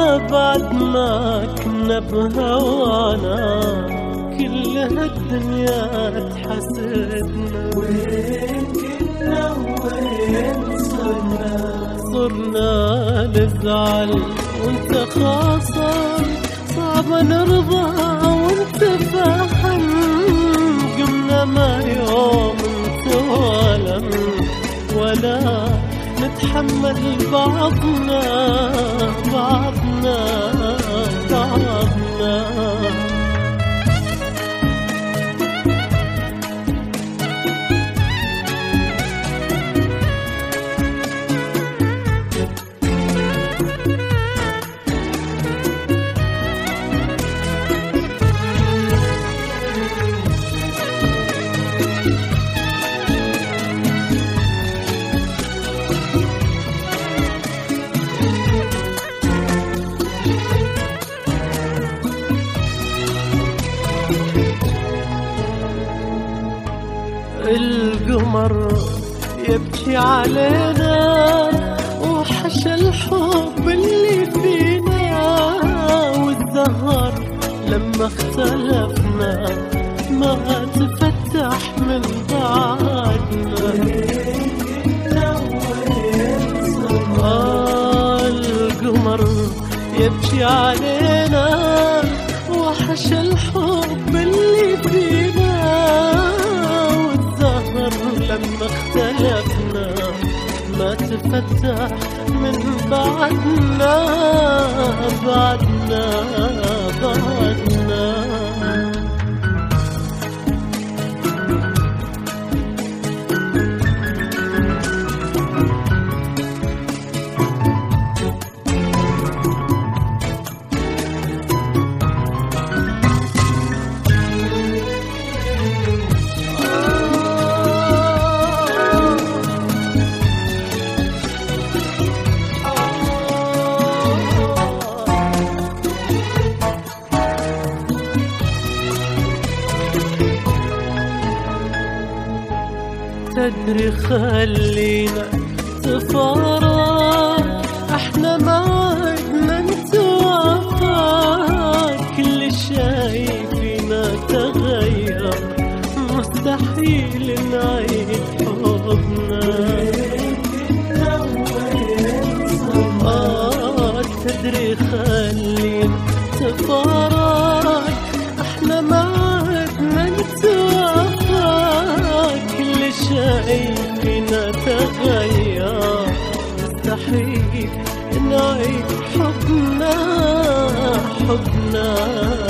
بعد ما كنا بهوانا كل هالدنيا تحسدنا. وين كنا وين صرنا نزعل وانت خاصم، صعب نرضى وانت فاهم. قمنا ما يوم نتوالم ولا نتحمل بعضنا بعضنا بعضنا. القمر يبكي علينا وحشى الحب اللي فينا، والزهر لما اختلفنا ما تفتح من بعدنا. القمر يبكي علينا وحشى الحب اللي فينا، لما اختلفنا ما تفتح من بعدنا بعدنا بعدنا. تدري خلينا تفارق، احنا ما عدنا نتوافق. كل شيء فينا تغير، مستحيل نعيد حبنا. تدري خلينا تفارق، احنا ما عدنا نتوافق. كل شيء فينا تغير، مستحيل نعيد حبنا حبنا.